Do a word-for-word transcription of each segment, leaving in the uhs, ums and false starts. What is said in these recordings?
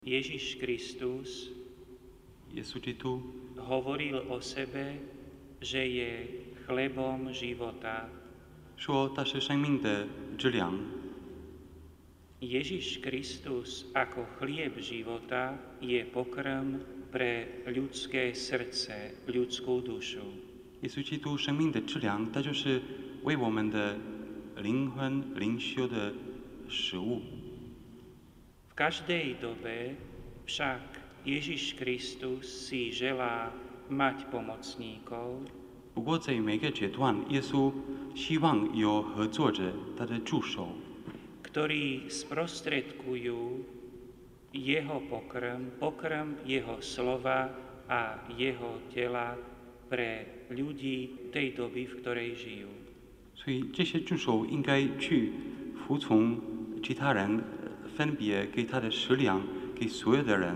Ježiš Kristus 耶稣基督 hovoril o sebe, že je chlebom života. 说他是生命的之粮。 Ježiš Kristus ako chlieb života je pokrm pre ľudské srdce, ľudskú dušu. 耶稣基督生命的之粮，它就是为我们的灵魂灵修的食物。 V každej dobe však Ježiš Kristus si želá mať pomocníkov, 不过在每个阶段，耶稣希望有合作者，他的助手， ktorí sprostredkujú jeho pokrm, pokrm jeho slova a jeho tela pre ľudí tej doby, v ktorej žijú. 所以这些助手应该去服从其他人，分别给他的食粮给所有的人。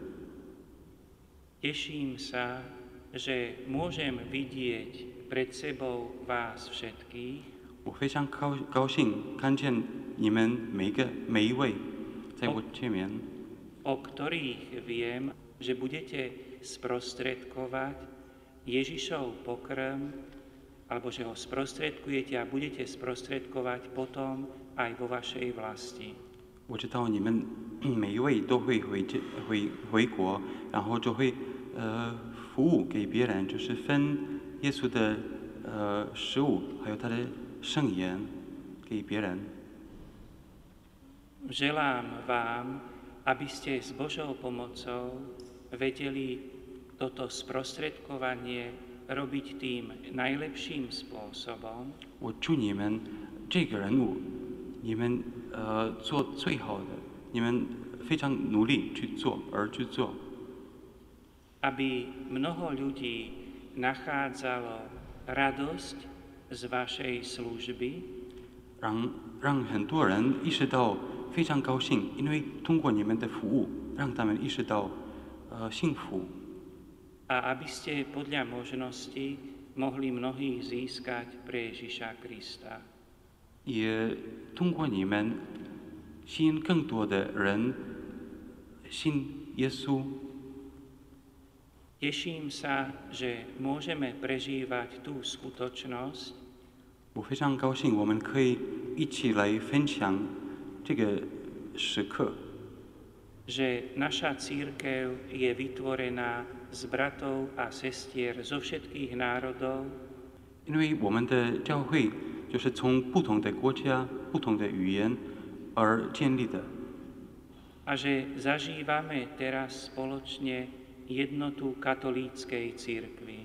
Teším sa, že môžem vidieť pred sebou vás všetkých, 我非常高高兴看见你们每一个每一位在我前面， o ktorých viem, že budete sprostredkovať Ježišov pokrm, alebo že ho sprostredkujete a budete sprostredkovať potom aj vo vašej vlasti. 我知道你们每一位都会回这回回国，然后就会呃服务给别人，就是分耶稣的呃食物，还有他的圣言给别人。 Želám vám, aby ste s Božou pomocou vedeli toto sprostredkovanie robiť tým najlepším spôsobom, 我祝你们这个人物，你们呃做最好的，你们非常努力去做而去做， aby mnoho ľudí nachádzalo radosť z vašej služby, 让让很多人意识到非常高兴，因为通过你们的服务，让他们意识到呃幸福。 a aby ste podľa možností mohli mnohých získať pre Ježiša Krista. 也通过你们吸引更多的人信耶稣。 Teším sa, že môžeme prežívať tú skutočnosť, 我非常高兴，我们可以一起来分享这个时刻。 že naša cirkev je vytvorená z bratov a sestier zo všetkých národov, 因为我们的教会就是从不同的国家、不同的语言而建立的， a že zažívame teraz spoločne jednotu katolíckej cirkvi.